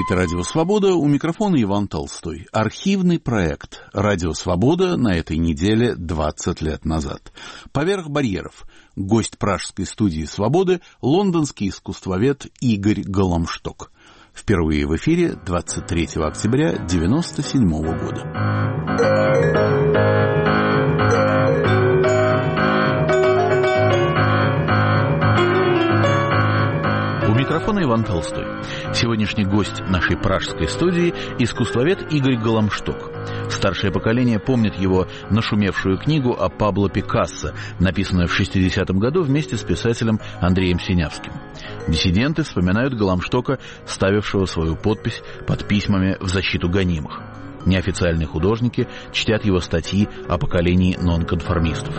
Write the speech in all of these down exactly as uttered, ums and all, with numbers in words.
Это «Радио Свобода», у микрофона Иван Толстой. Архивный проект «Радио Свобода» на этой неделе двадцать лет назад. «Поверх барьеров». Гость пражской студии «Свободы» — лондонский искусствовед Игорь Голомшток. Впервые в эфире двадцать третьего октября девяносто седьмого года. У микрофона Иван Толстой. Сегодняшний гость нашей пражской студии — искусствовед Игорь Голомшток. Старшее поколение помнит его нашумевшую книгу о Пабло Пикассо, написанную в шестидесятом году вместе с писателем Андреем Синявским. Диссиденты вспоминают Голомштока, ставившего свою подпись под письмами в защиту гонимых. Неофициальные художники чтят его статьи о поколении нонконформистов.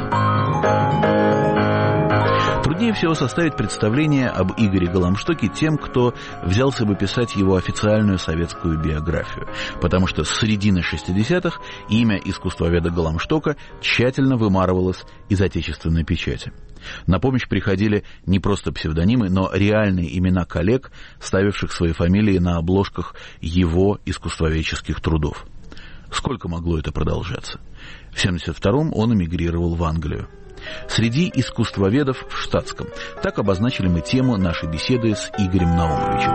Труднее всего составить представление об Игоре Голомштоке тем, кто взялся бы писать его официальную советскую биографию, потому что с середины шестидесятых имя искусствоведа Голомштока тщательно вымарывалось из отечественной печати. На помощь приходили не просто псевдонимы, но реальные имена коллег, ставивших свои фамилии на обложках его искусствоведческих трудов. Сколько могло это продолжаться? В семьдесят втором он эмигрировал в Англию. Среди искусствоведов в штатском. Так обозначили мы тему нашей беседы с Игорем Наумовичем.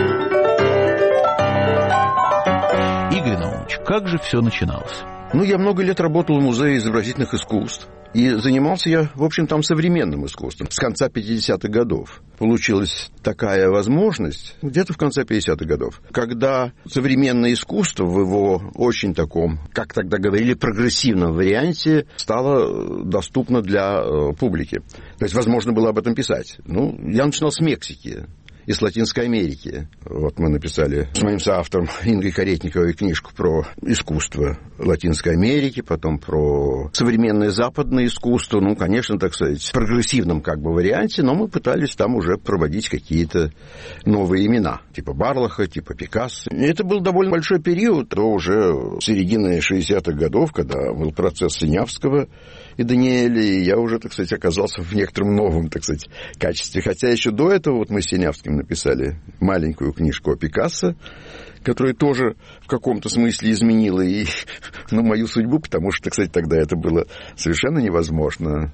Игорь Наумович, как же все начиналось? Ну, я много лет работал в Музее изобразительных искусств. И занимался я, в общем, там современным искусством. С конца пятидесятых годов получилась такая возможность, где-то в конце пятидесятых годов, когда современное искусство в его очень таком, как тогда говорили, прогрессивном варианте стало доступно для публики. То есть возможно было об этом писать. Ну, я начинал с Мексики. Из Латинской Америки. Вот мы написали с моим соавтором Ингой Каретниковой книжку про искусство Латинской Америки, потом про современное западное искусство, ну, конечно, так сказать, в прогрессивном как бы варианте, но мы пытались там уже проводить какие-то новые имена, типа Барлаха, типа Пикассо. И это был довольно большой период, до уже середины шестидесятых годов, когда был процесс Синявского и Даниэля, и я уже, так сказать, оказался в некотором новом, так сказать, качестве. Хотя еще до этого вот мы с Синявским написали маленькую книжку о Пикассо, которая тоже в каком-то смысле изменила и, ну, мою судьбу, потому что, кстати, тогда это было совершенно невозможно.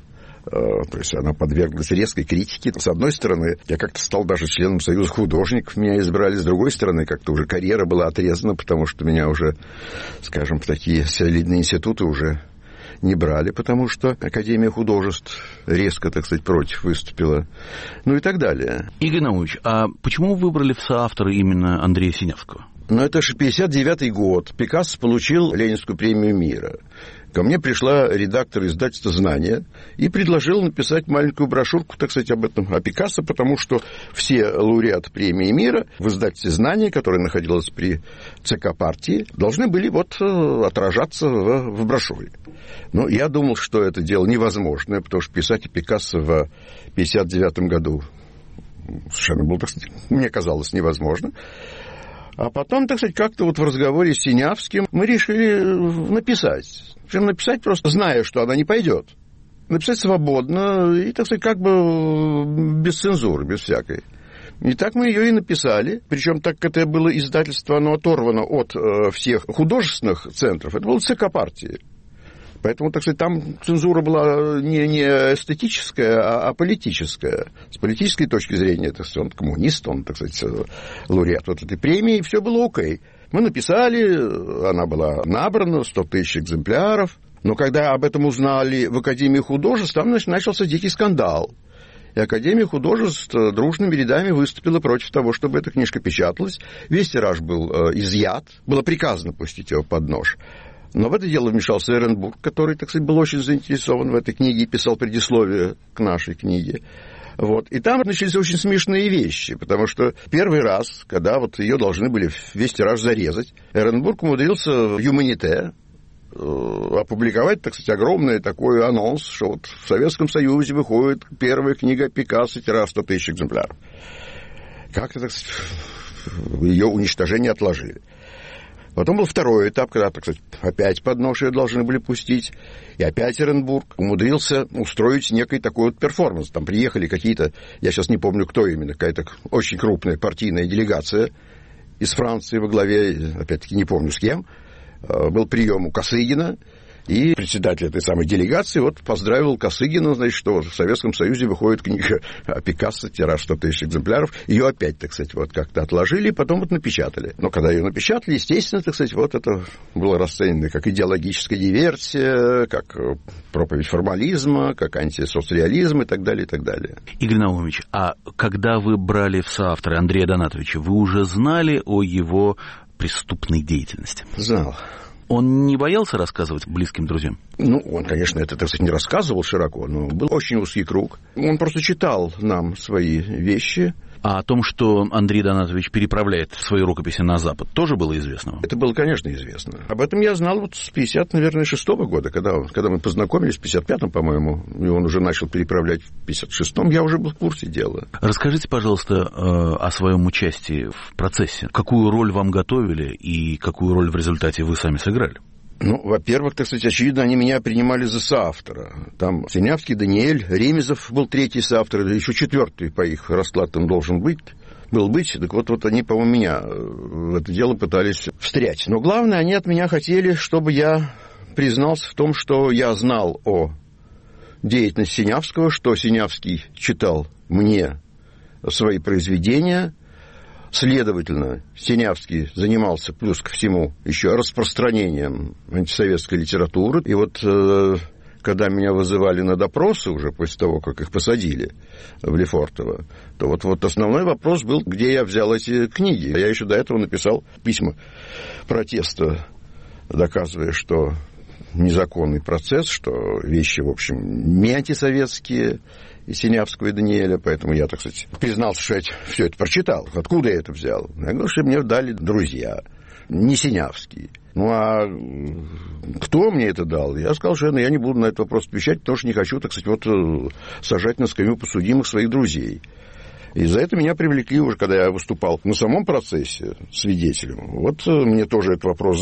То есть она подверглась резкой критике. С одной стороны, я как-то стал даже членом Союза художников, меня избрали. С другой стороны, как-то уже карьера была отрезана, потому что меня уже, скажем, в такие солидные институты уже не брали, потому что Академия художеств резко, так сказать, против выступила. Ну и так далее. Игорь Наумович, а почему вы выбрали в соавторы именно Андрея Синявского? Ну, это же пятьдесят девятый год. Пикассо получил Ленинскую премию мира. Ко мне пришла редактор издательства «Знания» и предложила написать маленькую брошюрку, так сказать, об этом, о Пикассо, потому что все лауреаты премии мира в издательстве «Знания», которое находилось при ЦК партии, должны были вот отражаться в, в брошюре. Но я думал, что это дело невозможное, потому что писать о Пикассо в пятьдесят девятом году совершенно было, так сказать, мне казалось невозможно. А потом, так сказать, как-то вот в разговоре с Синявским мы решили написать. Причем написать просто, зная, что она не пойдет. Написать свободно и, так сказать, как бы без цензуры, без всякой. И так мы ее и написали. Причем, так как это было издательство, оно оторвано от э, всех художественных центров, это было ЦК партии. Поэтому, так сказать, там цензура была не, не эстетическая, а, а политическая. С политической точки зрения, это он коммунист, он, так сказать, лауреат вот этой премии, и все было окей. Мы написали, она была набрана, сто тысяч экземпляров. Но когда об этом узнали в Академии художеств, там начался дикий скандал. И Академия художеств дружными рядами выступила против того, чтобы эта книжка печаталась. Весь тираж был э, изъят, было приказано пустить его под нож. Но в это дело вмешался Эренбург, который, так сказать, был очень заинтересован в этой книге и писал предисловие к нашей книге. Вот. И там начались очень смешные вещи, потому что первый раз, когда вот ее должны были весь тираж зарезать, Эренбург умудрился в «Юманите» опубликовать, так сказать, огромный такой анонс, что вот в Советском Союзе выходит первая книга Пикассо, тираж сто тысяч экземпляров. Как-то, так сказать, ее уничтожение отложили. Потом был второй этап, когда, так сказать, опять под нож ее должны были пустить. И опять Эренбург умудрился устроить некий такой вот перформанс. Там приехали какие-то, я сейчас не помню, кто именно, какая-то очень крупная партийная делегация. из Франции во главе, опять-таки не помню с кем, был прием у Косыгина, и председатель этой самой делегации вот поздравил Косыгина, значит, что в Советском Союзе выходит книга о Пикассо, тираж сто тысяч экземпляров. Ее опять, так сказать, вот как-то отложили, и потом вот напечатали. Но когда ее напечатали, естественно, так сказать, вот это было расценено как идеологическая диверсия, как проповедь формализма, как антисоцреализм и так далее, и так далее. Игорь Наумович, а когда вы брали в соавторы Андрея Донатовича, вы уже знали о его преступной деятельности? Знал. Он не боялся рассказывать близким друзьям? Ну, он, конечно, это, так сказать, не рассказывал широко, но был очень узкий круг. Он просто читал нам свои вещи. А о том, что Андрей Донатович переправляет свои рукописи на Запад, тоже было известно вам? Это было, конечно, известно. Об этом я знал вот с пятьдесят, наверное, шестого года, когда, когда мы познакомились, в пятьдесят пятом, по-моему, и он уже начал переправлять в пятьдесят шестом, я уже был в курсе дела. Расскажите, пожалуйста, о своем участии в процессе. Какую роль вам готовили и какую роль в результате вы сами сыграли? Ну, во-первых, так сказать, очевидно, они меня принимали за соавтора. Там Синявский, Даниэль, Ремезов был третий соавтор, да еще четвертый по их раскладам должен быть. Был быть, так вот, вот они, по-моему, меня в это дело пытались встрять. Но главное, они от меня хотели, чтобы я признался в том, что я знал о деятельности Синявского, что Синявский читал мне свои произведения. Следовательно, Синявский занимался, плюс ко всему, еще распространением антисоветской литературы. И вот э, когда меня вызывали на допросы уже после того, как их посадили в Лефортово, то вот, вот основной вопрос был, где я взял эти книги. Я еще до этого написал письма протеста, доказывая, что незаконный процесс, что вещи, в общем, не антисоветские, и Синявского, и Даниэля, поэтому я, так сказать, признался, что я все это прочитал. Откуда я это взял? Я говорю, что мне дали друзья, не Синявский. Ну, а кто мне это дал? Я сказал, что я не буду на этот вопрос отвечать, потому что не хочу, так сказать, вот сажать на скамью подсудимых своих друзей. И за это меня привлекли уже, когда я выступал на самом процессе свидетелем. Вот мне тоже этот вопрос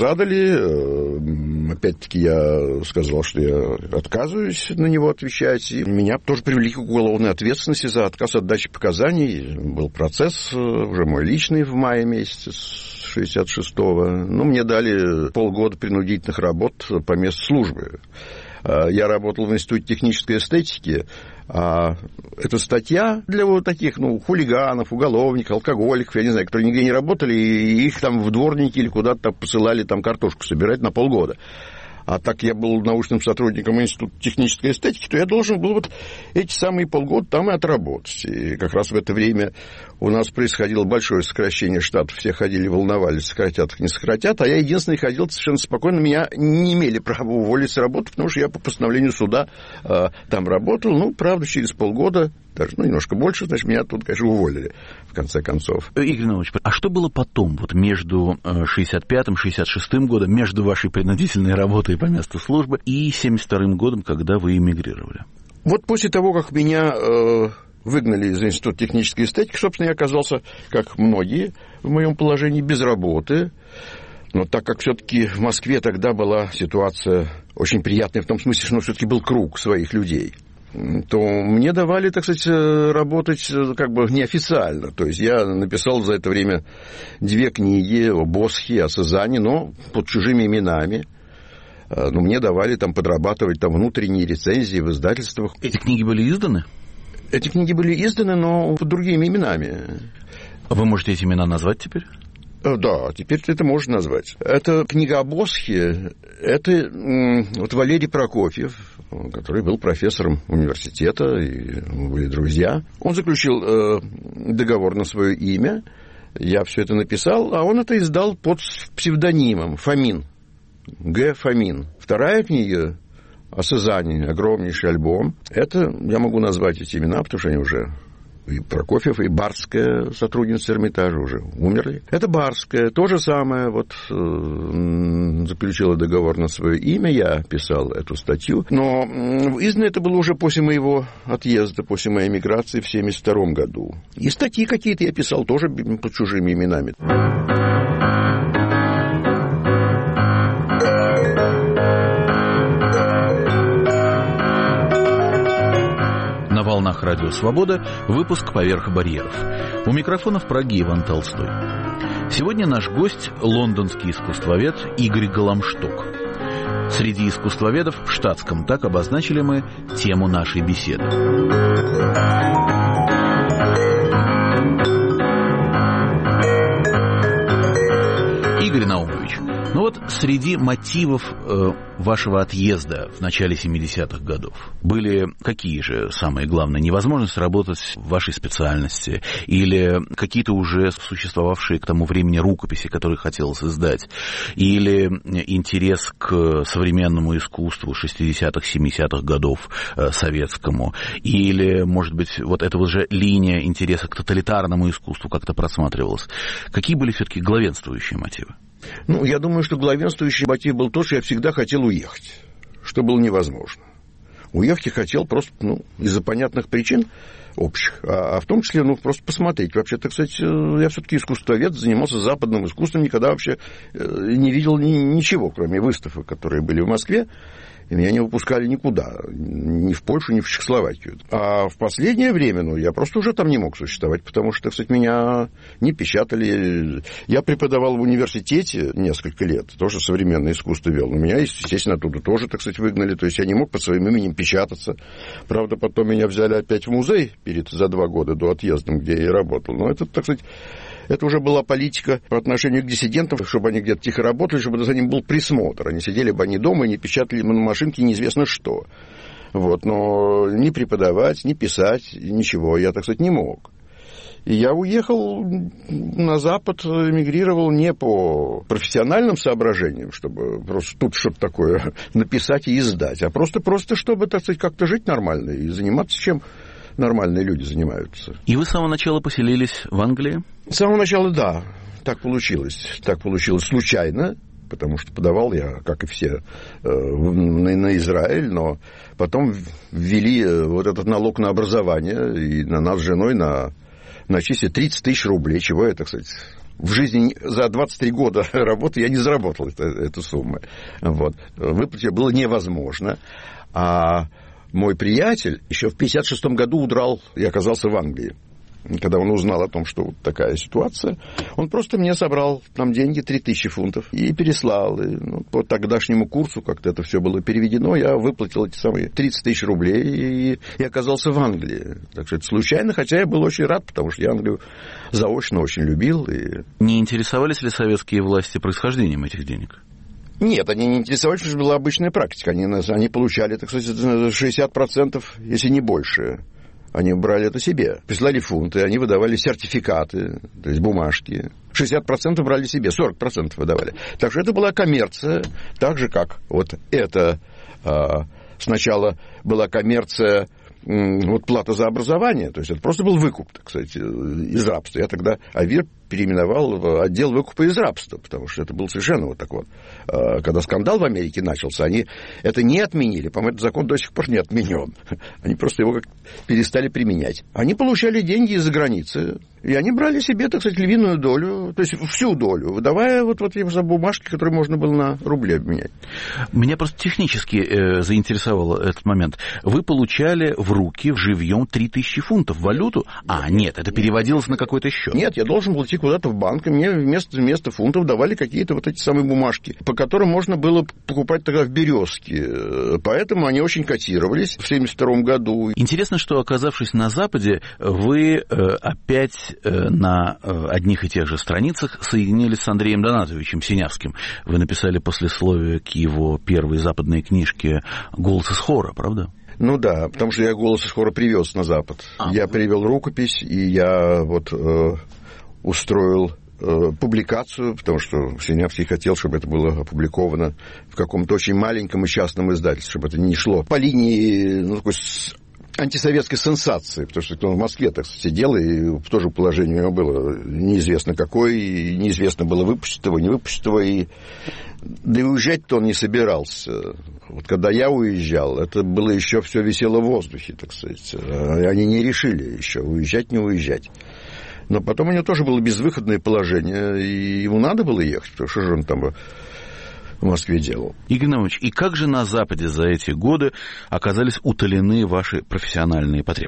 задали. Опять-таки я сказал, что я отказываюсь на него отвечать. И меня тоже привлекли к уголовной ответственности за отказ от дачи показаний. Был процесс уже мой личный в мае месяце шестьдесят шестого. Ну, мне дали полгода принудительных работ по месту службы. Я работал в Институте технической эстетики, а эта статья для вот таких, ну, хулиганов, уголовников, алкоголиков, я не знаю, которые нигде не работали, и их там в дворники или куда-то посылали там картошку собирать на полгода. А так я был научным сотрудником Института технической эстетики, то я должен был вот эти самые полгода там и отработать. И как раз в это время у нас происходило большое сокращение штатов. Все ходили, волновались, сократят их, не сократят. А я единственный ходил совершенно спокойно. Меня не имели права уволить с работы, потому что я по постановлению суда э, там работал. Ну, правда, через полгода, даже ну, немножко больше, значит, меня тут, конечно, уволили, в конце концов. Игорь Наумович, а что было потом, вот между шестьдесят пятым шестьдесят шестым годом, между вашей принудительной работой по месту службы и семьдесят вторым годом, когда вы эмигрировали? Вот после того, как меня э, выгнали из Института технической эстетики, собственно, я оказался, как многие в моем положении, без работы. Но так как все-таки в Москве тогда была ситуация очень приятная, в том смысле, что ну, все-таки был круг своих людей, то мне давали, так сказать, работать как бы неофициально. То есть я написал за это время две книги о Босхе, о Сезанне, но под чужими именами. Но мне давали там подрабатывать там внутренние рецензии в издательствах. Эти книги были изданы? Эти книги были изданы, но под другими именами. Вы можете эти имена назвать теперь? Да, теперь это можно назвать. Это книга о Босхе, это вот Валерий Прокофьев, который был профессором университета, и мы были друзья. Он заключил э, договор на свое имя, я все это написал, а он это издал под псевдонимом Фомин, Г. Фомин. Вторая книга о Сезанне, огромнейший альбом, это, я могу назвать эти имена, потому что они уже... И Прокофьев, и Барская, сотрудница Эрмитажа, уже умерли. Это Барская, то же самое, вот э, заключила договор на свое имя, я писал эту статью, но э, издано это было уже после моего отъезда, после моей эмиграции в семьдесят втором году. И статьи какие-то я писал тоже под чужими именами. На волнах Радио Свобода выпуск «Поверх барьеров». У микрофона в Праге Иван Толстой. Сегодня наш гость – лондонский искусствовед Игорь Голамшток. Среди искусствоведов в штатском так обозначили мы тему нашей беседы. Игорь Наумович, ну вот среди мотивов э, вашего отъезда в начале семидесятых годов были какие же самые главные? Невозможность работать в вашей специальности или какие-то уже существовавшие к тому времени рукописи, которые хотелось издать, или интерес к современному искусству шестидесятых, семидесятых годов э, советскому, или, может быть, вот эта вот же линия интереса к тоталитарному искусству как-то просматривалась? Какие были все-таки главенствующие мотивы? Ну, я думаю, что главенствующий мотив был то, что я всегда хотел уехать, что было невозможно. Уехать я хотел просто, ну, из-за понятных причин общих, а, а в том числе, ну, просто посмотреть. Вообще-то, кстати, я все-таки искусствовед, занимался западным искусством, никогда вообще не видел ни, ничего, кроме выставок, которые были в Москве. И меня не выпускали никуда, ни в Польшу, ни в Чехословакию. А в последнее время, ну, я просто уже там не мог существовать, потому что, кстати, меня не печатали. Я преподавал в университете несколько лет, тоже современное искусство вел. Но меня, естественно, оттуда тоже, так сказать, выгнали. То есть я не мог под своим именем печататься. Правда, потом меня взяли опять в музей перед, за два года до отъезда, где я и работал. Но это, так сказать... Это уже была политика по отношению к диссидентам, чтобы они где-то тихо работали, чтобы за ним был присмотр. Они сидели бы они дома и не печатали на машинке неизвестно что. Вот. Но ни преподавать, ни писать, ничего я, так сказать, не мог. И я уехал на Запад, эмигрировал не по профессиональным соображениям, чтобы просто тут что-то такое написать и издать, а просто-просто, чтобы, так сказать, как-то жить нормально и заниматься чем нормальные люди занимаются. И вы с самого начала поселились в Англии? С самого начала, да. Так получилось. Так получилось случайно, потому что подавал я, как и все, на Израиль, но потом ввели вот этот налог на образование, и на нас с женой на, начислили тридцать тысяч рублей, чего я, так сказать... В жизни за двадцать три года работы я не заработал это, эту сумму. Вот. Выплатить было невозможно. А мой приятель еще в пятьдесят шестом году удрал и оказался в Англии. Когда он узнал о том, что вот такая ситуация, он просто мне собрал там деньги, три тысячи фунтов, и переслал. И, ну, по тогдашнему курсу как-то это все было переведено, я выплатил эти самые тридцать тысяч рублей и, и оказался в Англии. Так что это случайно, хотя я был очень рад, потому что я Англию заочно очень любил. И... Не интересовались ли советские власти происхождением этих денег? Нет, они не интересовались, потому что была обычная практика. Они, они получали, так сказать, шестьдесят процентов, если не больше. Они брали это себе. Прислали фунты, они выдавали сертификаты, то есть бумажки. шестьдесят процентов брали себе, сорок процентов выдавали. Так что это была коммерция, так же, как вот это а, сначала была коммерция, вот плата за образование, то есть это просто был выкуп, так сказать, из рабства. Я тогда АВИР переименовал в отдел выкупа из рабства, потому что это был совершенно вот так вот. Когда скандал в Америке начался, они это не отменили, по-моему, этот закон до сих пор не отменен. Они просто его как перестали применять. Они получали деньги из-за границы, и они брали себе, так сказать, львиную долю, то есть всю долю, выдавая вот, вот эти бумажки, которые можно было на рубли обменять. Меня просто технически э, заинтересовал этот момент. Вы получали в руки живьем три тысячи фунтов валюту? А, нет, это переводилось на какой-то счет. Нет, я должен был идти куда-то в банк, и мне вместо, вместо фунтов давали какие-то вот эти самые бумажки, по которым можно было покупать тогда в «Березке». Поэтому они очень котировались в семьдесят втором году. Интересно, что, оказавшись на Западе, вы э, опять э, на э, одних и тех же страницах соединились с Андреем Донатовичем Синявским. Вы написали послесловие к его первой западной книжке «Голос из хора», правда? Ну да, потому что я «Голос из хора» привез на Запад. А, я привел рукопись, и я вот э, устроил э, публикацию, потому что Синявский хотел, чтобы это было опубликовано в каком-то очень маленьком и частном издательстве, чтобы это не шло по линии, ну, такой антисоветской сенсации, потому что он в Москве так сидел, и тоже положение у него было неизвестно какое, и неизвестно было, выпустить его, не выпустить его, и да и уезжать-то он не собирался. Вот когда я уезжал, это было еще все висело в воздухе, так сказать. Они не решили еще, уезжать, не уезжать. Но потом у него тоже было безвыходное положение, и ему надо было ехать, потому что же он там в Москве делал. Игорь Наумович, и как же на Западе за эти годы оказались утолены ваши профессиональные потребности?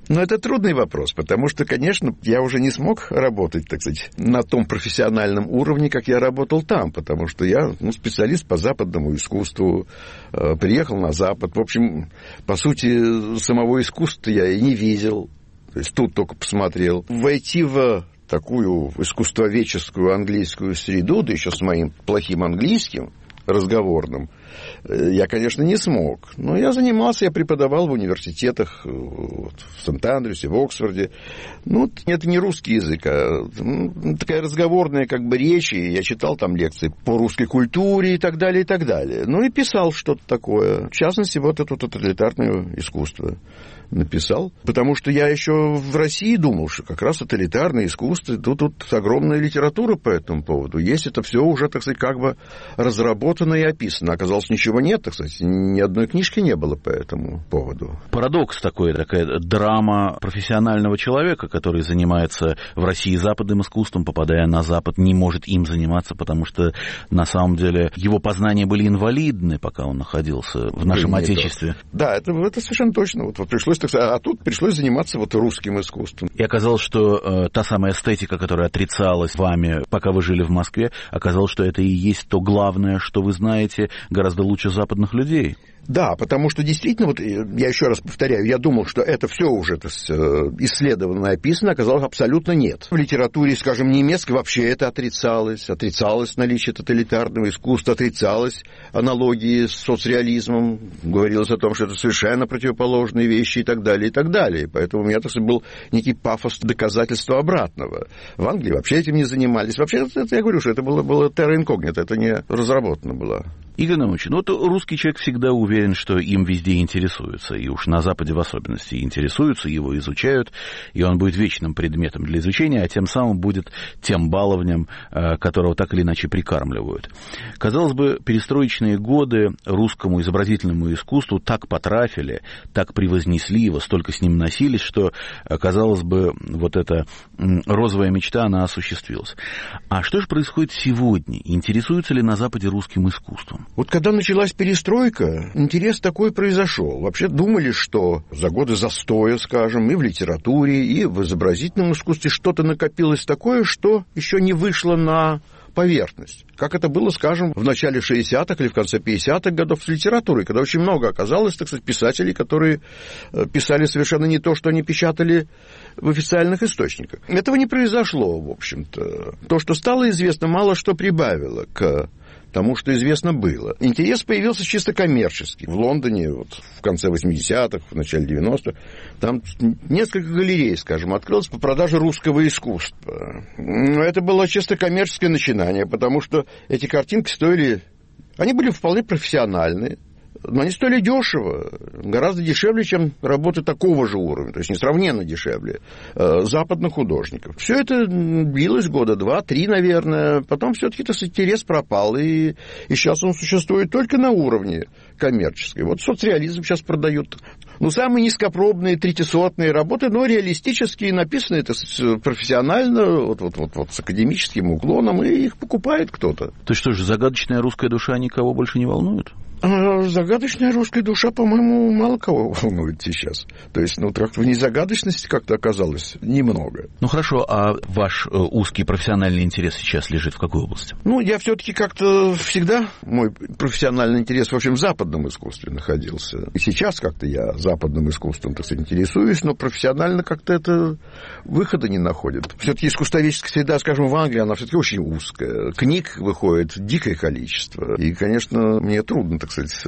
Но это трудный вопрос, потому что, конечно, я уже не смог работать, так сказать, на том профессиональном уровне, как я работал там, потому что я ну, специалист по западному искусству, э, приехал на Запад. В общем, по сути, самого искусства я и не видел, то есть тут только посмотрел. Войти в такую искусствоведческую английскую среду, да еще с моим плохим английским, разговорным, я, конечно, не смог. Но я занимался, я преподавал в университетах, вот, в Сент-Андрюсе, в Оксфорде. Ну, это не русский язык, а ну, такая разговорная как бы речь. И я читал там лекции по русской культуре и так далее, и так далее. Ну, и писал что-то такое. В частности, вот это тоталитарное искусство написал. Потому что я еще в России думал, что как раз тоталитарное искусство, тут, тут огромная литература по этому поводу. Есть это все уже, так сказать, как бы разработано и описано. Оказалось, ничего нет, так сказать, ни одной книжки не было по этому поводу. Парадокс такой, такая драма профессионального человека, который занимается в России западным искусством, попадая на Запад, не может им заниматься, потому что на самом деле его познания были инвалидны, пока он находился в нашем Не Отечестве. То. Да, это, это совершенно точно. Вот, вот пришлось, так сказать, а тут пришлось заниматься вот русским искусством. И оказалось, что э, та самая эстетика, которая отрицалась вами, пока вы жили в Москве, оказалось, что это и есть то главное, что вы знаете гораздо лучше западных людей. Да, потому что действительно, вот я еще раз повторяю, я думал, что это все уже это исследовано и описано, оказалось, абсолютно нет. В литературе, скажем, немецкой вообще это отрицалось, отрицалось наличие тоталитарного искусства, отрицалось аналогии с соцреализмом, говорилось о том, что это совершенно противоположные вещи и так далее, и так далее. Поэтому у меня, так сказать, был некий пафос доказательства обратного. В Англии вообще этим не занимались. Вообще, это, я говорю, что это было, было terra incognita, это не разработано было. Игорь Наумович, ну вот русский человек всегда уверен, что им везде интересуются, и уж на Западе в особенности интересуются, его изучают, и он будет вечным предметом для изучения, а тем самым будет тем баловнем, которого так или иначе прикармливают. Казалось бы, перестроечные годы русскому изобразительному искусству так потрафили, так превознесли его, столько с ним носились, что, казалось бы, вот эта розовая мечта, она осуществилась. А что же происходит сегодня? Интересуются ли на Западе русским искусством? Вот когда началась перестройка, интерес такой произошел. Вообще думали, что за годы застоя, скажем, и в литературе, и в изобразительном искусстве что-то накопилось такое, что еще не вышло на поверхность. Как это было, скажем, в начале шестидесятых или в конце пятидесятых годов с литературой, когда очень много оказалось, так сказать, писателей, которые писали совершенно не то, что они печатали в официальных источниках. Этого не произошло, в общем-то. То, что стало известно, мало что прибавило к тому, что известно было. Интерес появился чисто коммерческий. В Лондоне вот, в конце восьмидесятых, в начале девяностых, там несколько галерей, скажем, открылось по продаже русского искусства. Но это было чисто коммерческое начинание, потому что эти картинки стоили... Они были вполне профессиональные, но они стоили дешево, гораздо дешевле, чем работы такого же уровня, то есть несравненно дешевле э, западных художников. Все это длилось года два-три, наверное, потом все-таки этот интерес пропал, и, и сейчас он существует только на уровне коммерческой. Вот соцреализм сейчас продают. Ну, самые низкопробные, третисотные работы, но реалистические, написаны это профессионально, вот, вот, вот, вот с академическим уклоном, и их покупает кто-то. То есть что же, загадочная русская душа никого больше не волнует? Загадочная русская душа, по-моему, мало кого волнует сейчас. То есть, ну, как-то в незагадочности как-то оказалось немного. Ну, хорошо, а ваш э, узкий профессиональный интерес сейчас лежит в какой области? Ну, я все-таки как-то всегда, мой профессиональный интерес, в общем, в западном искусстве находился. И сейчас как-то я западным искусством, так сказать, интересуюсь, но профессионально как-то это выхода не находит. Все-таки искусствоведческая среда, скажем, в Англии, она все-таки очень узкая. Книг выходит дикое количество. И, конечно, мне трудно, так сказать,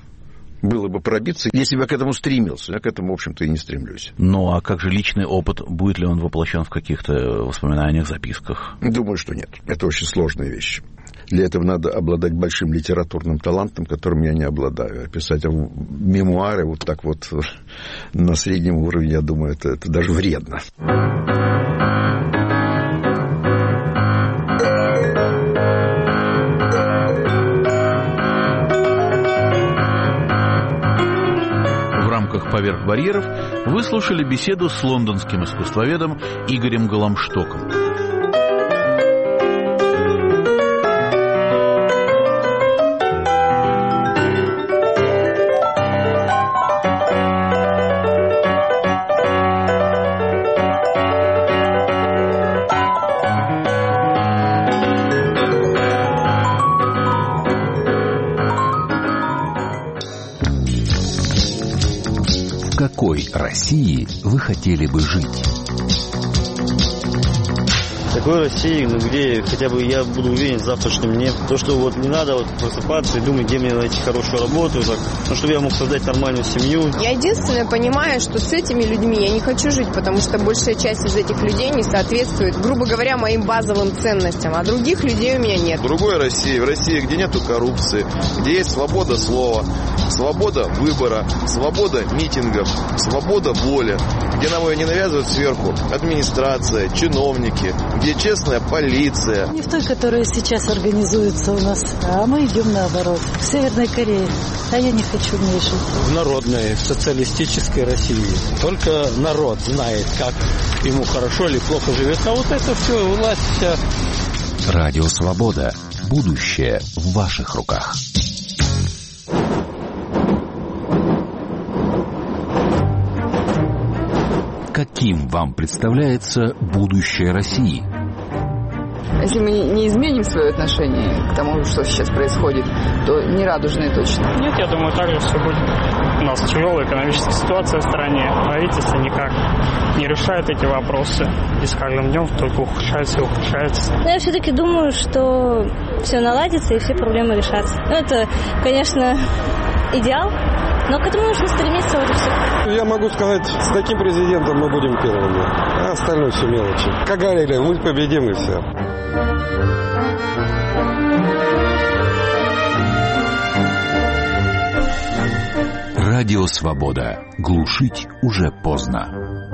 было бы пробиться, если бы я к этому стремился. Я к этому, в общем-то, и не стремлюсь. Ну, а как же личный опыт? Будет ли он воплощен в каких-то воспоминаниях, записках? Думаю, что нет. Это очень сложная вещь. Для этого надо обладать большим литературным талантом, которым я не обладаю. Писать мемуары вот так вот на среднем уровне, я думаю, это, это даже вредно. «Поверх барьеров» вы слушали беседу с лондонским искусствоведом Игорем Голомштоком. какой России вы хотели бы жить? Такой России, ну, где хотя бы я буду уверен в завтрашнем дне. То, что вот не надо вот просыпаться и думать, где мне найти хорошую работу, так, ну, чтобы я мог создать нормальную семью. Я единственное понимаю, что с этими людьми я не хочу жить, потому что большая часть из этих людей не соответствует, грубо говоря, моим базовым ценностям, а других людей у меня нет. В другой России, в России, где нету коррупции, где есть свобода слова, свобода выбора, свобода митингов, свобода воли, где нам ее не навязывают сверху администрация, чиновники, где честная полиция. Не в той, которая сейчас организуется у нас, а мы идем наоборот. В Северной Корее. А я не хочу в ней жить. В народной, в социалистической России. Только народ знает, как ему хорошо или плохо живется. А вот это все, власть вся. Радио Свобода. Будущее в ваших руках. Каким вам представляется будущее России? Если мы не изменим свое отношение к тому, что сейчас происходит, то не радужное точно. Нет, я думаю, так же все будет. У нас тяжелая экономическая ситуация в стране. Правительство никак не решает эти вопросы. И с каждым днем только ухудшается и ухудшается. Но я все-таки думаю, что все наладится и все проблемы решатся. Ну, это, конечно, идеал, но к этому нужно стремиться, вот и все. Я могу сказать, с таким президентом мы будем первыми, а остальное все мелочи. Как говорили, мы победим и все. Радио Свобода. Глушить уже поздно.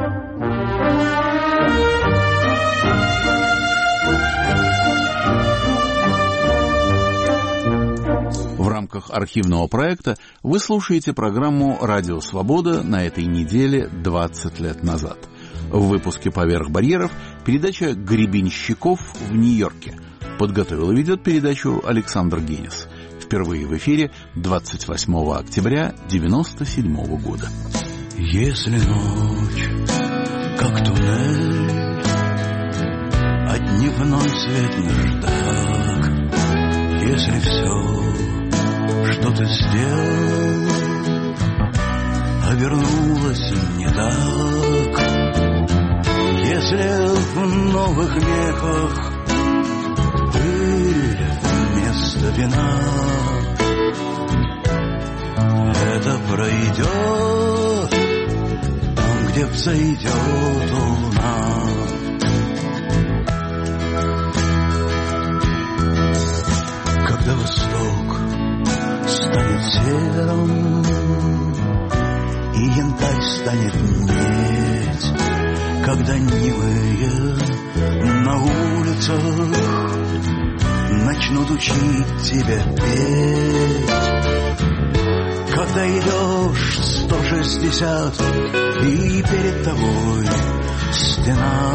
В рамках архивного проекта вы слушаете программу «Радио Свобода» на этой неделе двадцать лет назад. В выпуске «Поверх барьеров» передача «Гребенщиков в Нью-Йорке». Подготовил и ведет передачу Александр Генис. Впервые в эфире двадцать восьмого октября девяносто седьмого года. Если ночь, как туннель, а дневной свет наждак, если все, что ты сделал, обернулось не так, если в новых веках пыль вместо вина, это пройдет там, где взойдет луна. Когда восток станет севером и янтарь станет медь, когда немые на улицах начнут учить тебя петь, когда идешь сто шестьдесят и перед тобой стена,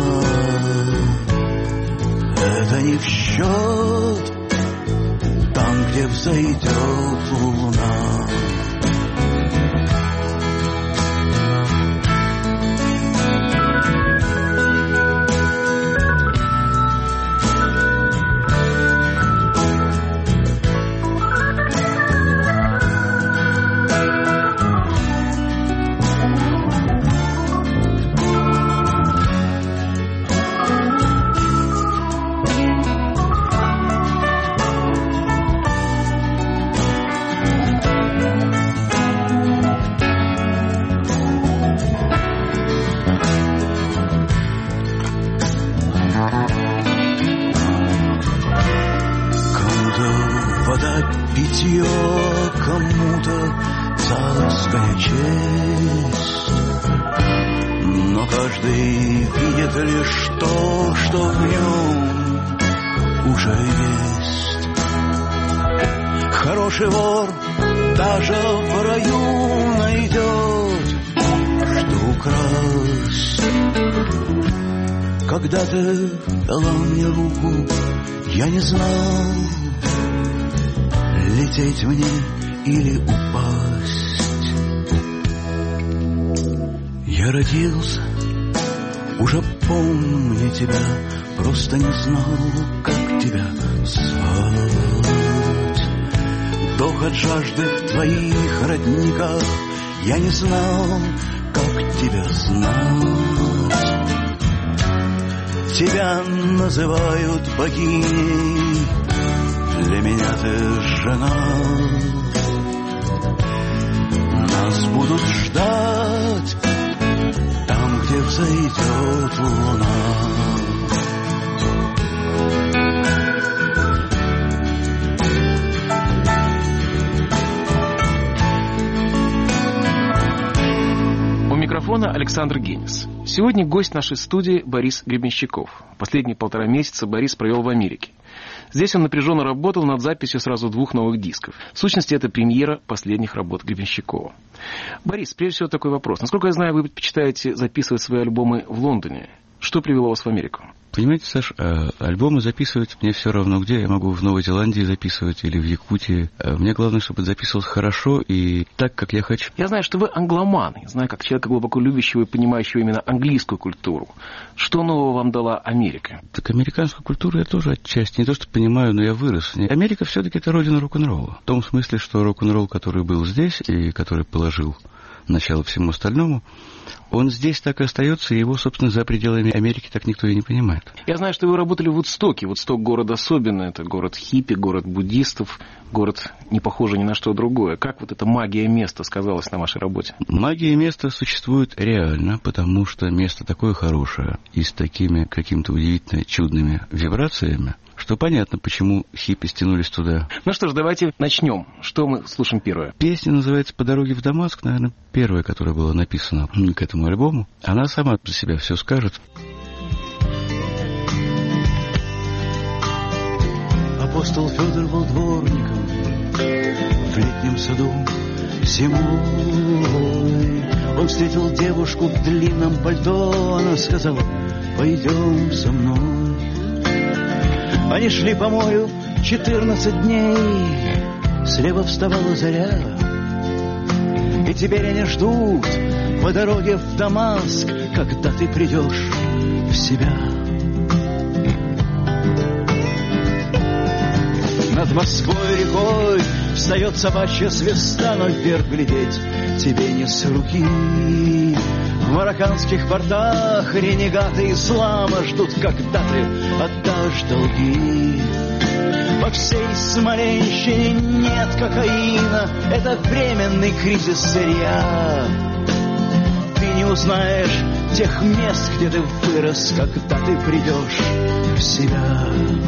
это не в счет там, где взойдет луна. Питье кому-то царская честь, но каждый видит лишь то, что в нем уже есть. Хороший вор даже в раю найдет, что украсть. Когда ты дала мне руку, я не знал, лететь мне или упасть. Я родился, уже помню тебя, просто не знал, как тебя звать. Дох от жажды в твоих родниках Я не знал, как тебя знать. Тебя называют богиней, для меня ты жена. Нас будут ждать там, где взойдет луна. У микрофона Александр Генис. Сегодня гость нашей студии Борис Гребенщиков. Последние полтора месяца Борис провел в Америке. Здесь он напряженно работал над записью сразу двух новых дисков. В сущности, это премьера последних работ Гребенщикова. Борис, прежде всего такой вопрос. Насколько я знаю, вы предпочитаете записывать свои альбомы в Лондоне. Что привело вас в Америку? Понимаете, Саш, альбомы записывать мне все равно где. Я могу в Новой Зеландии записывать или в Якутии. Мне главное, чтобы это записывалось хорошо и так, как я хочу. Я знаю, что вы англоман. Я знаю, как человека глубоко любящего и понимающего именно английскую культуру. Что нового вам дала Америка? Так американскую культуру я тоже отчасти. Не то, что понимаю, но я вырос. Америка все-таки это родина рок-н-ролла. В том смысле, что рок-н-ролл, который был здесь и который положил начало всему остальному, он здесь так и остается, и его, собственно, за пределами Америки так никто и не понимает. Я знаю, что вы работали в Вудстоке. Вудсток — город особенный. Это город хиппи, город буддистов, город, не похожий ни на что другое. Как вот эта магия места сказалась на вашей работе? Магия места существует реально, потому что место такое хорошее и с такими какими-то удивительно чудными вибрациями, что понятно, почему хиппи стянулись туда. Ну что ж, давайте начнем. Что мы слушаем первое? Песня называется «По дороге в Дамаск», наверное, первая, которая была написана к этому альбому. Она сама про себя все скажет. Апостол Федор был дворником в летнем саду зимой. Он встретил девушку в длинном пальто. Она сказала: пойдем со мной. Они шли по морю четырнадцать дней. Слева вставала заря, и теперь они ждут по дороге в Дамаск, когда ты придешь в себя. Над Москвой рекой встает собачья звезда, но вверх глядеть тебе не с руки. В марокканских портах ренегаты ислама ждут, когда ты отдашь долги. По всей Смоленщине нет кокаина, это временный кризис сырья. Ты не узнаешь тех мест, где ты вырос, когда ты придешь в себя.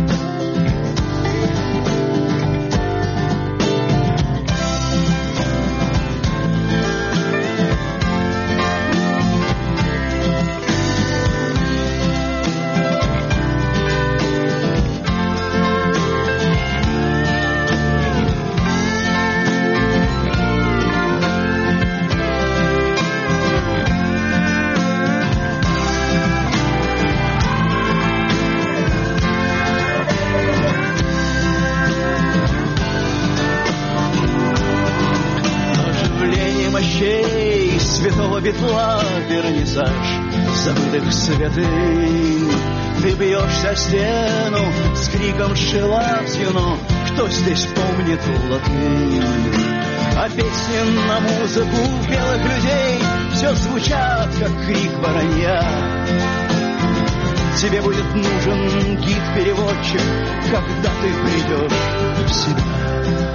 Ветла вернисаж забытых святых. Ты бьешься о стену с криком «Шелатью», но кто здесь помнит латынь? А песни на музыку белых людей все звучат, как крик воронья. Тебе будет нужен гид-переводчик, когда ты придешь в себя.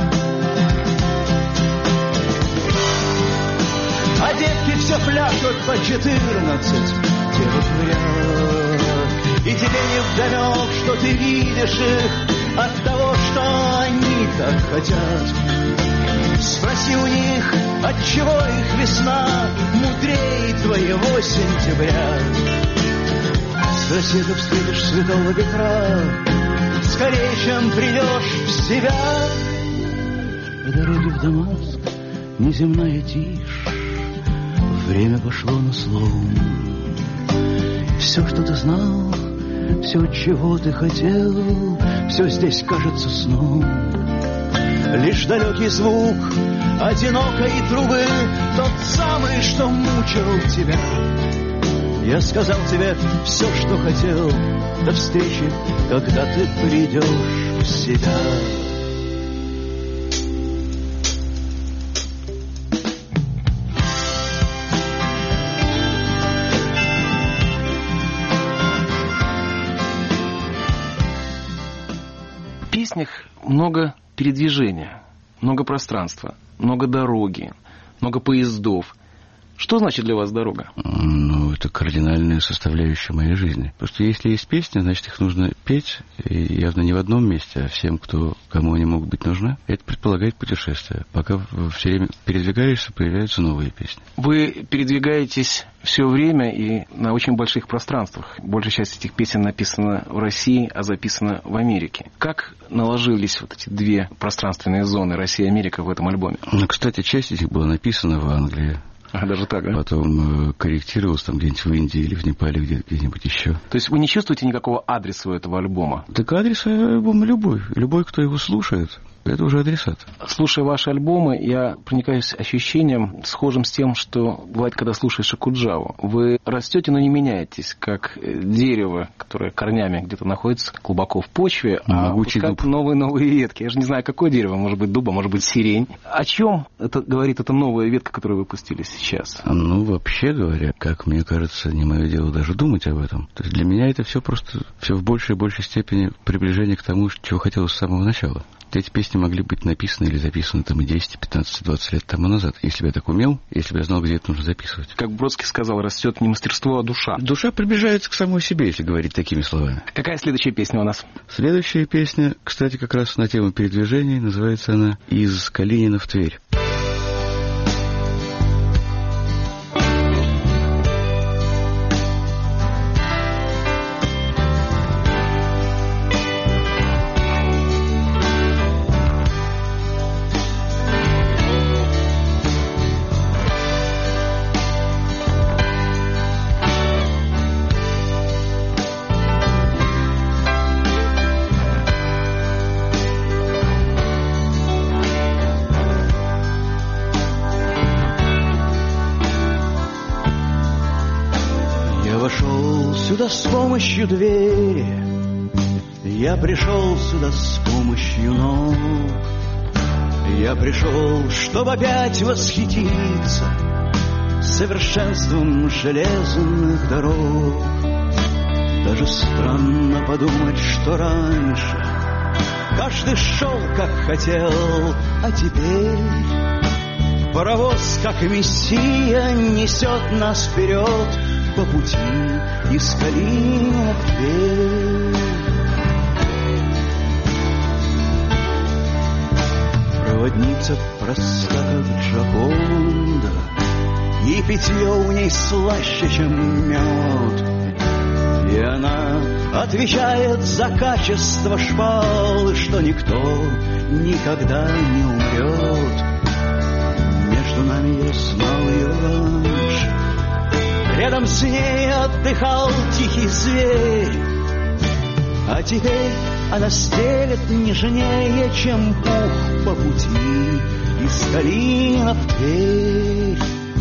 А девки все пляшут по четырнадцать девок в ряд. И тебе не вдомек, что ты видишь их от того, что они так хотят. Спроси у них, отчего их весна мудрее твоего сентября. С соседа встретишь святого Петра, скорее, чем придешь в себя. По дороге в Дамаск неземная тишь, время пошло на слом. Все, что ты знал, все, чего ты хотел, все здесь кажется сном. Лишь далекий звук одинокой трубы, тот самый, что мучил тебя. Я сказал тебе все, что хотел. До встречи, когда ты придешь в себя. песнях много передвижения, много пространства, много дороги, много поездов. Что значит для вас дорога? Ну, это кардинальная составляющая моей жизни. Просто если есть песни, значит, их нужно петь, и явно не в одном месте, а всем, кто, кому они могут быть нужны. Это предполагает путешествие. Пока все время передвигаешься, появляются новые песни. Вы передвигаетесь все время и на очень больших пространствах. Большая часть этих песен написана в России, а записана в Америке. Как наложились вот эти две пространственные зоны Россия и Америка в этом альбоме? Ну, кстати, часть этих была написана в Англии. А, даже так, да? Потом э, корректировалось там где-нибудь в Индии или в Непале, где- где-нибудь еще. То есть вы не чувствуете никакого адреса у этого альбома? Так адрес альбома любой. Любой, кто его слушает, это уже адресат. Слушая ваши альбомы, я проникаюсь ощущением, схожим с тем, что бывает, когда слушаешь Окуджаву. Вы растете, но не меняетесь, как дерево, которое корнями где-то находится глубоко в почве, а выпускает новые-новые ветки. Я же не знаю, какое дерево, может быть дуба, может быть сирень. О чем это говорит эта новая ветка, которую вы пустили сейчас? Ну, вообще говоря, как мне кажется, не мое дело даже думать об этом. То есть для меня это все просто, все в большей и большей степени приближение к тому, чего хотелось с самого начала. Эти песни могли быть написаны или записаны там и десять, пятнадцать, двадцать лет тому назад. Если бы я так умел, если бы я знал, где это нужно записывать. Как Бродский сказал, растет не мастерство, а душа. Душа приближается к самой себе, если говорить такими словами. Какая следующая песня у нас? Следующая песня, кстати, как раз на тему передвижений. Называется она «Из Калинина в Тверь». С помощью двери я пришел сюда с помощью ног. Я пришел, чтобы опять восхититься совершенством железных дорог. Даже странно подумать, что раньше каждый шел как хотел, а теперь паровоз, как мессия, несет нас вперед по пути из Калинина в Тверь. Проводница проста, как Джоконда, и питье у ней слаще, чем мед. И она отвечает за качество шпал, что никто никогда не умрет. Между нами я знал ее раньше, рядом с ней отдыхал тихий зверь. А теперь она стелет нежнее, чем пух, по пути из Калинина в Тверь.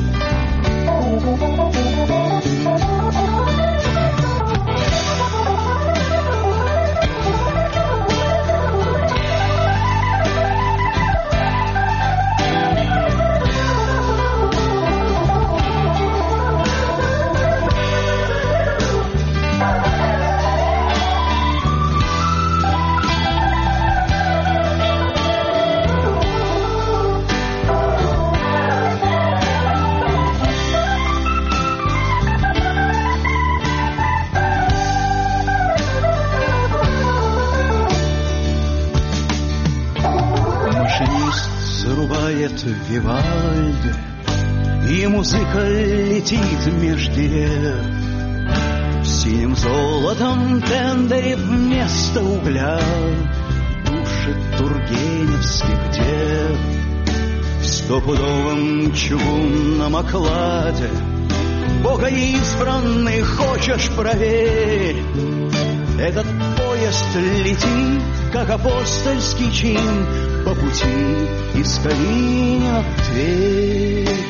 Вивальди, и музыка летит меж дерев. В синем золотом тендере вместо угля души тургеневских дев. В стопудовом чугунном окладе Бога избранный хочешь проверь. Этот поезд летит, как апостольский чин, по пути из Калинина в Тверь.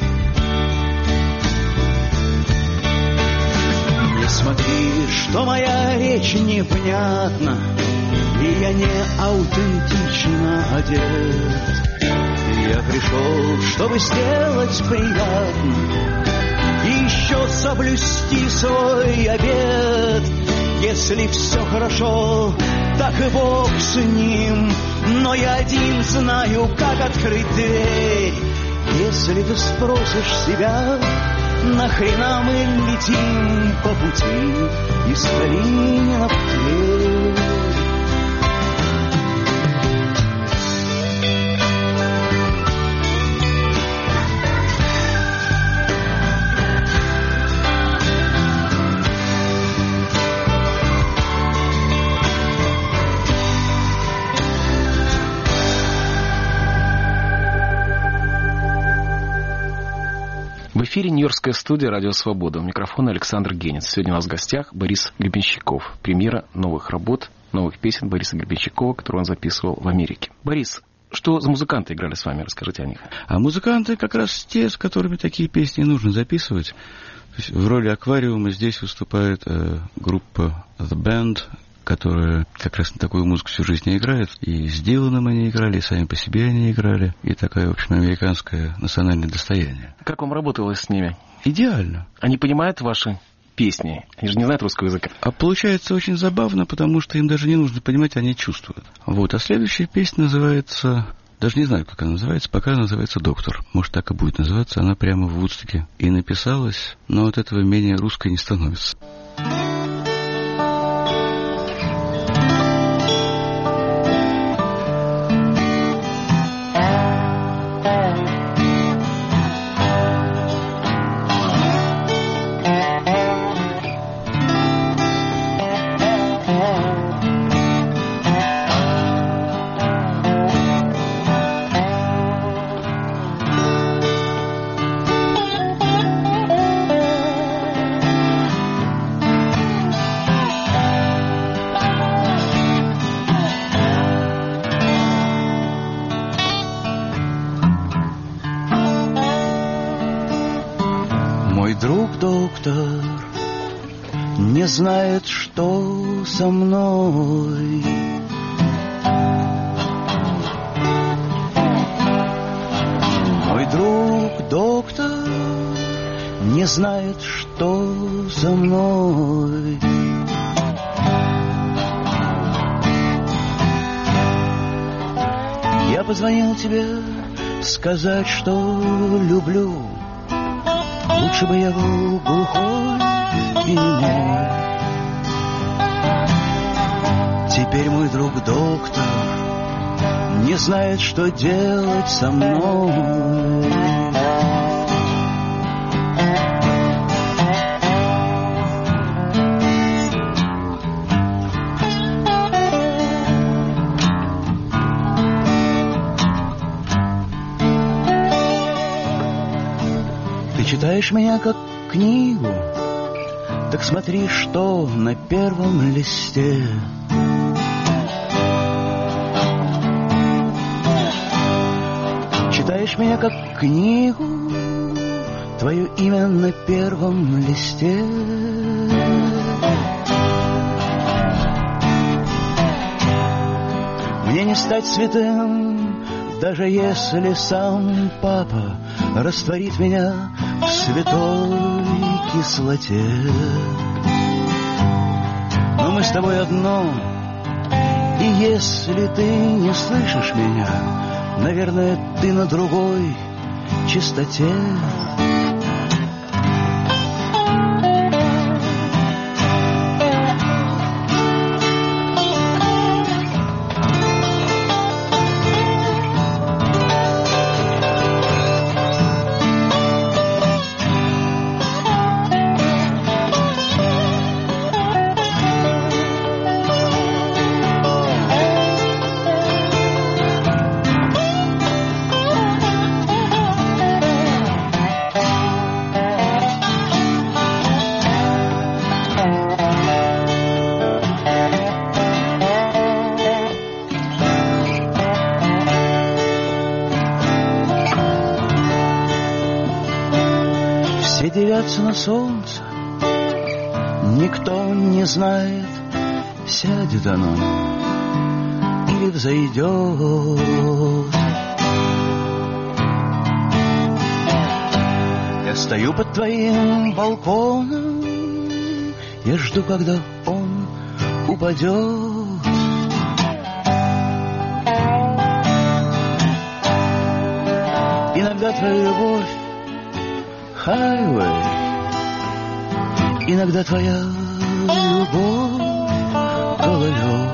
Не смотри, что моя речь непонятна, и я не аутентично одет. Я пришел, чтобы сделать приятно и еще соблюсти свой обет. Если все хорошо, так и бог с ним. Но я один знаю, как открыть дверь. Если ты спросишь себя, нахрена мы летим по пути из Калинина в Тверь? В эфире Нью-Йоркская студия «Радио Свобода». У микрофона Александр Генец. Сегодня у нас в гостях Борис Гребенщиков. Премьера новых работ, новых песен Бориса Гребенщикова, которые он записывал в Америке. Борис, что за музыканты играли с вами? Расскажите о них. А музыканты как раз те, с которыми такие песни нужно записывать. То есть в роли аквариума здесь выступает э, группа The Band, которая как раз на такую музыку всю жизнь не играет. И с Диланом они играли, и сами по себе они играли. И такое, в общем, американское национальное достояние. Как вам работалось с ними? Идеально. Они понимают ваши песни? Они же не знают русского языка. А получается очень забавно, потому что им даже не нужно понимать, они чувствуют. Вот. А следующая песня называется... Даже не знаю, как она называется, пока она называется «Доктор». Может, так и будет называться. Она прямо в Вудстоке и написалась, но от этого менее русской не становится. Доктор не знает, что со мной. Мой друг доктор не знает, что со мной. Я позвонил тебе сказать, что люблю. Лучше бы я был глухой и немой. Теперь мой друг доктор не знает, что делать со мной. Читаешь меня как книгу, так смотри, что на первом листе. Читаешь меня как книгу, твое имя на первом листе. Мне не стать святым, даже если сам папа растворит меня в святой кислоте. Но мы с тобой одно, и если ты не слышишь меня, наверное, ты на другой частоте. Дивятся на солнце, никто не знает, сядет оно или взойдет. Я стою под твоим балконом, я жду, когда он упадет. иногда твоя любовь хайвей, иногда твоя любовь гололед.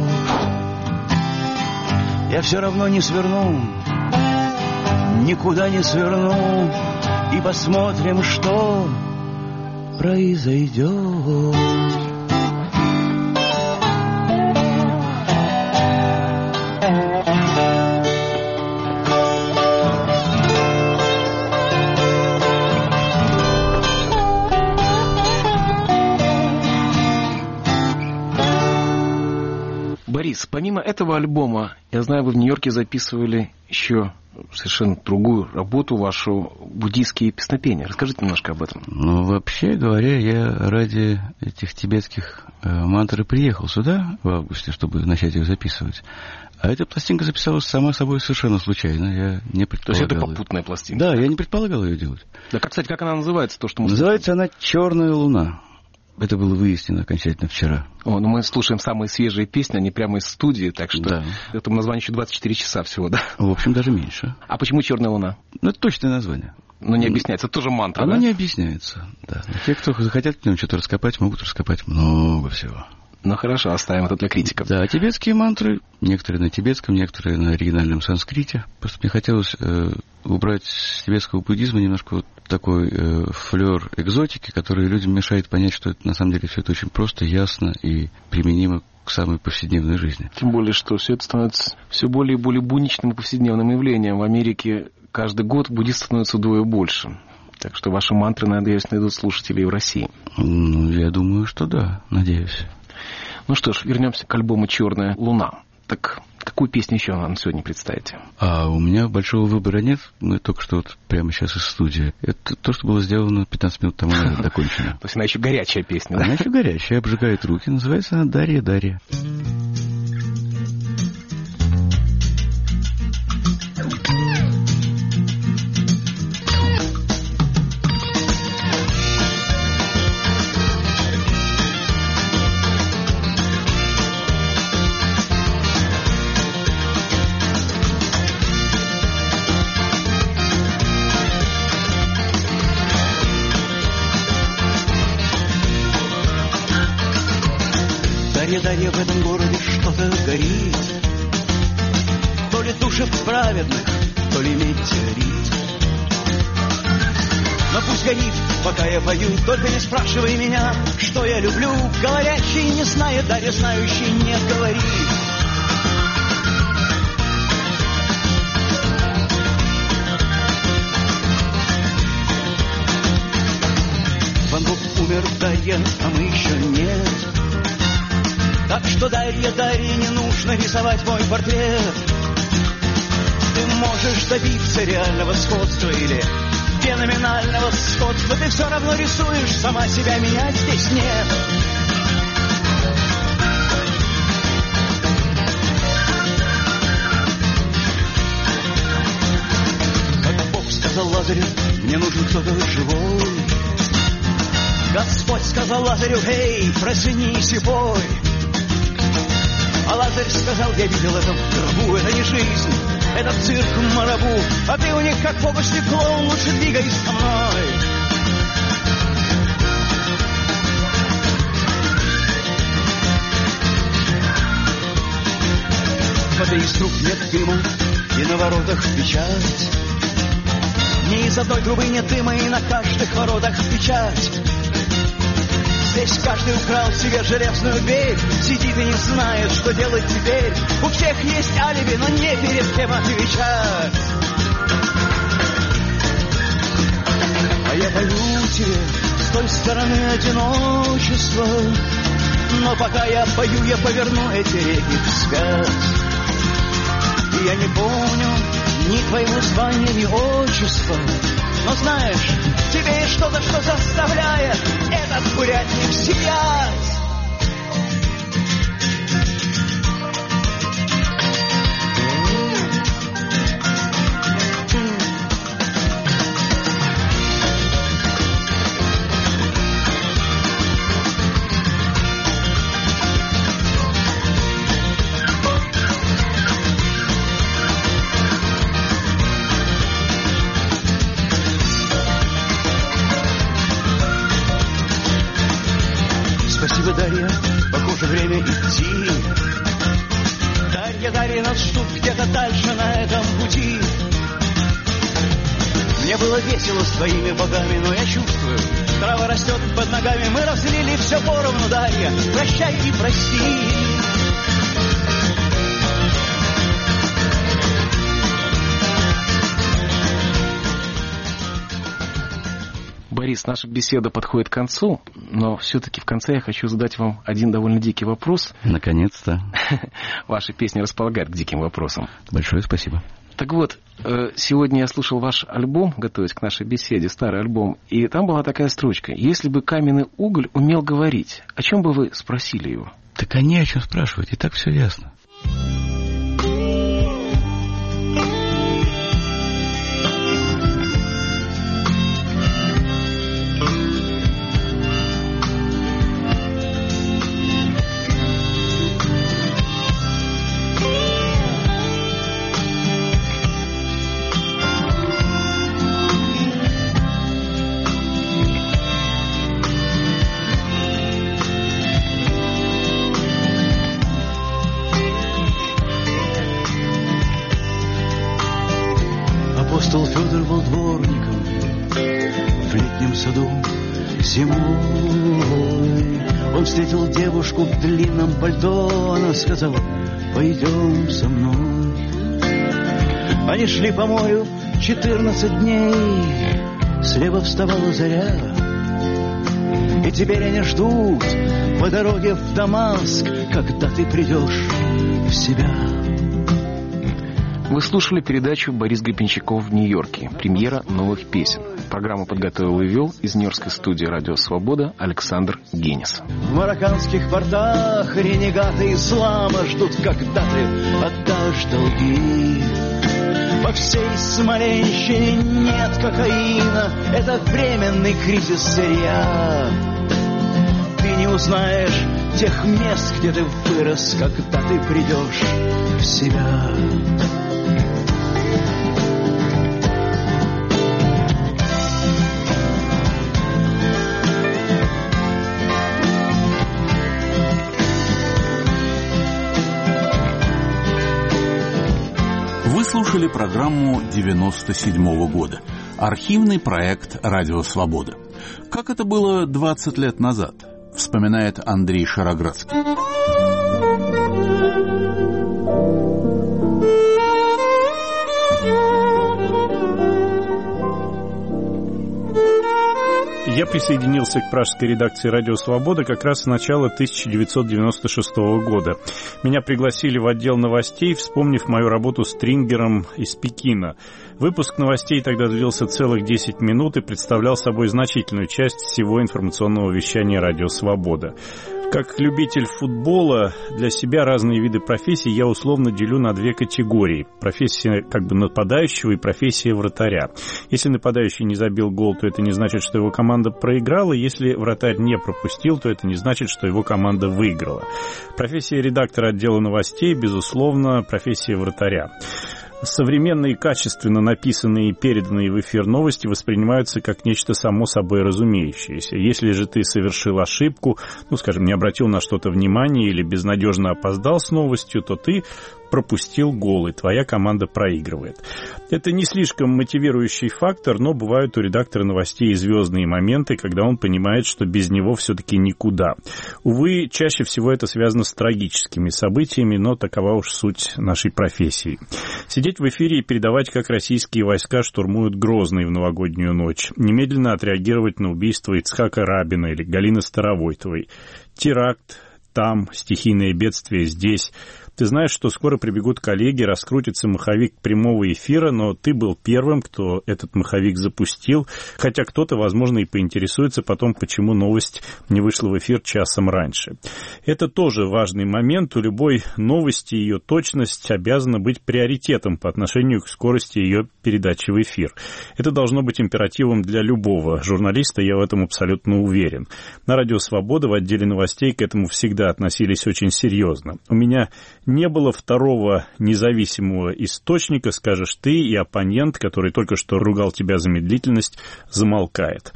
Я все равно не сверну, никуда не сверну, и посмотрим, что произойдет. Борис, помимо этого альбома, я знаю, вы в Нью-Йорке записывали еще совершенно другую работу вашу, буддийские песнопения. Расскажите немножко об этом. Ну, вообще говоря, я ради этих тибетских э, мантр и приехал сюда в августе, чтобы начать их записывать. А эта пластинка записалась сама собой совершенно случайно. Я не предполагал. То есть это попутная пластинка? Да, я не предполагал ее делать. Да, кстати, как она называется? То, что мы называется она «Черная луна». Это было выяснено окончательно вчера. О, ну мы слушаем самые свежие песни, они прямо из студии, так что да. Этому названию еще двадцать четыре часа всего, да? В общем, даже меньше. А почему «Черная луна»? Ну, это точное название. Но не объясняется, это тоже мантра, Оно да? не объясняется, да. Но те, кто захотят в нем что-то раскопать, могут раскопать много всего. Ну хорошо, оставим это для критиков. Да, тибетские мантры, некоторые на тибетском, некоторые на оригинальном санскрите. Просто мне хотелось э, убрать с тибетского буддизма немножко вот такой э, флёр экзотики, который людям мешает понять, что это на самом деле все это очень просто, ясно и применимо к самой повседневной жизни. Тем более, что все это становится все более и более будничным и повседневным явлением. В Америке каждый год буддистов становится вдвое больше. Так что ваши мантры, надеюсь, найдут слушателей в России. Ну, я думаю, что да, надеюсь. Ну что ж, вернемся к альбому «Черная луна». Так какую песню еще нам сегодня представите? А у меня большого выбора нет. Мы только что вот прямо сейчас из студии. Это то, что было сделано пятнадцать минут тому назад, закончено. То есть она еще горячая песня, да? Она еще горячая, обжигает руки. Называется она «Дарья, Дарья». Дарья, в этом городе что-то горит, то ли душев праведных, то ли метеорит. Но пусть горит, пока я пою, только не спрашивай меня, что я люблю. Говорящий не знает, Дарья знающий не говорит. Ван Гог умер, Дарья, а мы еще нет. Так что, Дарья, Дарья, не нужно рисовать мой портрет. Ты можешь добиться реального сходства или феноменального сходства. Ты все равно рисуешь, сама себя менять здесь нет. Как Бог сказал Лазарю, мне нужен кто-то живой. Господь сказал Лазарю, эй, проснись и пой. А Лазарь сказал, я видел это в гробу, это не жизнь, это цирк марабу, а ты у них как фокусник клоун, лучше двигайся со мной. В этой из труб нет дыма, и на воротах печать. Ни из одной трубы нет дыма, и на каждых воротах печать. Здесь каждый украл себе железную дверь, сидит и не знает, что делать теперь. У всех есть алиби, но не перед кем отвечать. А я пою тебе с той стороны одиночества, но пока я пою, я поверну эти реки вспять. И я не помню ни твоего звания, ни отчества, но знаешь, тебе есть что-то, что заставляет этот курятник сиять. Мне было весело с твоими богами, но я чувствую, трава растет под ногами. Мы разлили все поровну, Дарья, прощай и прости. Борис, наша беседа подходит к концу, но все-таки в конце я хочу задать вам один довольно дикий вопрос. Наконец-то. Ваша песня располагает к диким вопросам. Большое спасибо. Так вот, сегодня я слушал ваш альбом, готовясь к нашей беседе, старый альбом, и там была такая строчка: «Если бы каменный уголь умел говорить, о чем бы вы спросили его?» Так а не о чем спрашивать, и так все ясно. Апостол Федор был дворником в летнем саду зимой. Он встретил девушку в длинном пальто, она сказала: пойдем со мной. Они шли по морю четырнадцать дней, слева вставала заря, и теперь они ждут по дороге в Дамаск, когда ты придешь в себя. Вы слушали передачу «Борис Гребенщиков в Нью-Йорке. Премьера новых песен». Программу подготовил и вел из нью-йоркской студии «Радио Свобода» Александр Генис. В марокканских портах ренегаты ислама ждут, когда ты отдашь долги. Во всей Смоленщине нет кокаина, это временный кризис сырья. Ты не узнаешь тех мест, где ты вырос, когда ты придешь в себя. Вы слушали программу девяносто седьмого года. Архивный проект «Радио Свобода». Как это было двадцать лет назад, вспоминает Андрей Шароградский. Я присоединился к пражской редакции «Радио Свобода» как раз с начала тысяча девятьсот девяносто шестого года. Меня пригласили в отдел новостей, вспомнив мою работу с Стрингером из Пекина. Выпуск новостей тогда длился целых десять минут и представлял собой значительную часть всего информационного вещания «Радио Свобода». Как любитель футбола, для себя разные виды профессий я условно делю на две категории. Профессия как бы нападающего и профессия вратаря. Если нападающий не забил гол, то это не значит, что его команда проиграла. Если вратарь не пропустил, то это не значит, что его команда выиграла. Профессия редактора отдела новостей, безусловно, профессия вратаря. Современные, качественно написанные и переданные в эфир новости воспринимаются как нечто само собой разумеющееся. Если же ты совершил ошибку, ну, скажем, не обратил на что-то внимания или безнадежно опоздал с новостью, то ты пропустил гол, и твоя команда проигрывает. Это не слишком мотивирующий фактор, но бывают у редактора новостей и звездные моменты, когда он понимает, что без него все-таки никуда. Увы, чаще всего это связано с трагическими событиями, но такова уж суть нашей профессии. Сидеть в эфире и передавать, как российские войска штурмуют Грозный в новогоднюю ночь. Немедленно отреагировать на убийство Ицхака Рабина или Галины Старовойтовой. Теракт там, стихийное бедствие здесь. Ты знаешь, что скоро прибегут коллеги, раскрутится маховик прямого эфира, но ты был первым, кто этот маховик запустил, хотя кто-то, возможно, и поинтересуется потом, почему новость не вышла в эфир часом раньше. Это тоже важный момент. У любой новости ее точность обязана быть приоритетом по отношению к скорости ее передачи в эфир. Это должно быть императивом для любого журналиста, я в этом абсолютно уверен. На «Радио Свобода» в отделе новостей к этому всегда относились очень серьезно. У меня не было второго независимого источника, скажешь ты, и оппонент, который только что ругал тебя за медлительность, замолкает.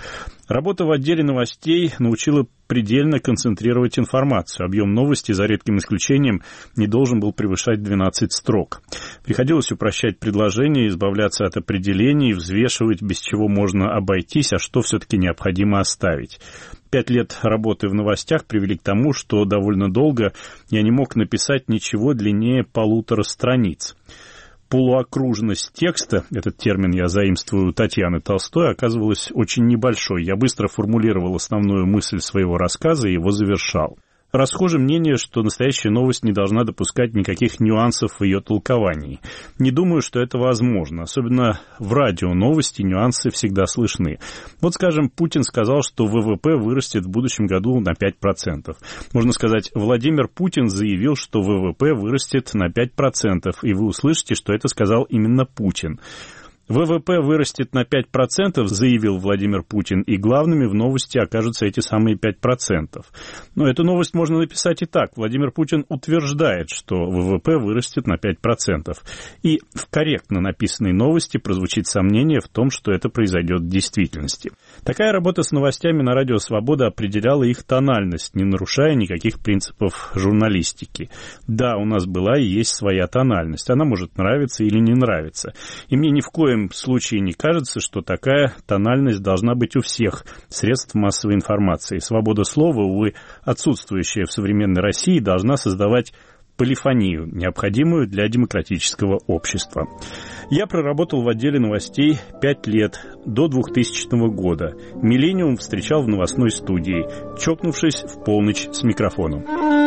Работа в отделе новостей научила предельно концентрировать информацию. Объем новости, за редким исключением, не должен был превышать двенадцать строк. Приходилось упрощать предложения, избавляться от определений, взвешивать, без чего можно обойтись, а что все-таки необходимо оставить. Пять лет работы в новостях привели к тому, что довольно долго я не мог написать ничего длиннее полутора страниц. Полуокружность текста, этот термин я заимствую у Татьяны Толстой, оказывалась очень небольшой. Я быстро формулировал основную мысль своего рассказа и его завершал. Расхоже мнение, что настоящая новость не должна допускать никаких нюансов в ее толковании. Не думаю, что это возможно. Особенно в радио новости нюансы всегда слышны. Вот, скажем, Путин сказал, что ВВП вырастет в будущем году на пять процентов. Можно сказать, Владимир Путин заявил, что ВВП вырастет на пять процентов, и вы услышите, что это сказал именно Путин. ВВП вырастет на пять процентов, заявил Владимир Путин, и главными в новости окажутся эти самые пять процентов. Но эту новость можно написать и так. Владимир Путин утверждает, что ВВП вырастет на пять процентов. И в корректно написанной новости прозвучит сомнение в том, что это произойдет в действительности. Такая работа с новостями на Радио Свобода определяла их тональность, не нарушая никаких принципов журналистики. Да, у нас была и есть своя тональность. Она может нравиться или не нравиться. И мне ни в коем В случае не кажется, что такая тональность должна быть у всех средств массовой информации. Свобода слова, увы, отсутствующая в современной России, должна создавать полифонию, необходимую для демократического общества. Я проработал в отделе новостей пять лет, до двухтысячного года. «Миллениум» встречал в новостной студии, чокнувшись в полночь с микрофоном.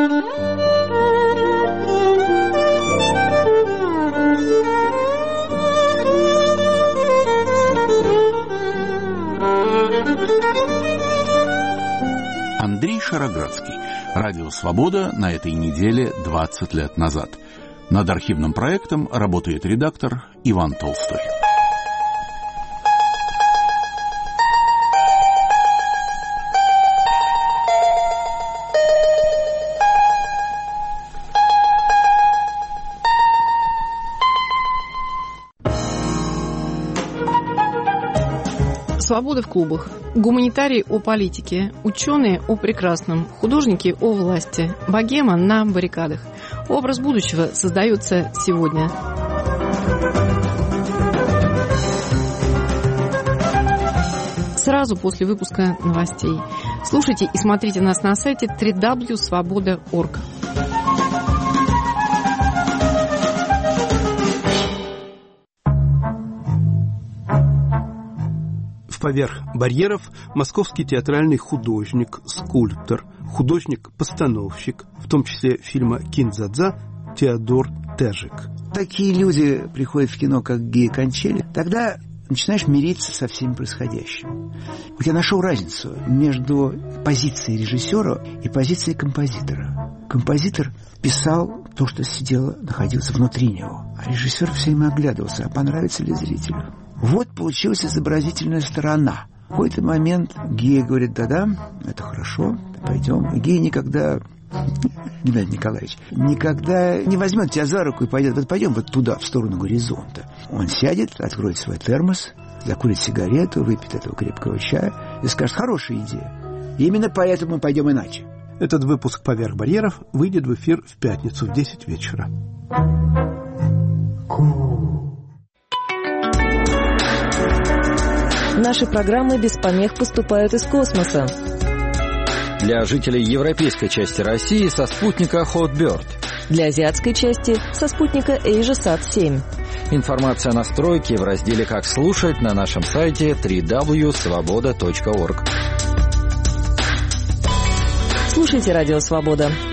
Андрей Шароградский. Радио «Свобода» на этой неделе двадцать лет назад. Над архивным проектом работает редактор Иван Толстой. Свобода в клубах. Гуманитарии о политике, ученые о прекрасном, художники о власти, богема на баррикадах. Образ будущего создается сегодня. Сразу после выпуска новостей. Слушайте и смотрите нас на сайте дабл ю дабл ю дабл ю точка свобода точка орг. Поверх барьеров московский театральный художник, скульптор, художник-постановщик, в том числе фильма «Кин-дза-дза» Теодор Тежик. Такие люди приходят в кино, как Гея Кончели, тогда начинаешь мириться со всем происходящим. Вот я нашел разницу между позицией режиссера и позицией композитора. Композитор писал то, что сидело, находилось внутри него, а режиссер все время оглядывался, а понравится ли зрителю. Вот получилась изобразительная сторона. В какой-то момент Гея говорит: да-да, это хорошо, пойдем. Гея никогда, Геннадий Николаевич, никогда не возьмет тебя за руку и пойдет: вот пойдем вот туда, в сторону горизонта. Он сядет, откроет свой термос, закурит сигарету, выпьет этого крепкого чая и скажет: хорошая идея. И именно поэтому мы пойдем иначе. Этот выпуск «Поверх барьеров» выйдет в эфир в пятницу в десять вечера. Наши программы без помех поступают из космоса. Для жителей европейской части России со спутника Hotbird. Для азиатской части со спутника AsiaSat семь. Информация о настройке в разделе «Как слушать» на нашем сайте дабл ю дабл ю дабл ю точка свобода точка орг. Слушайте «Радио Свобода».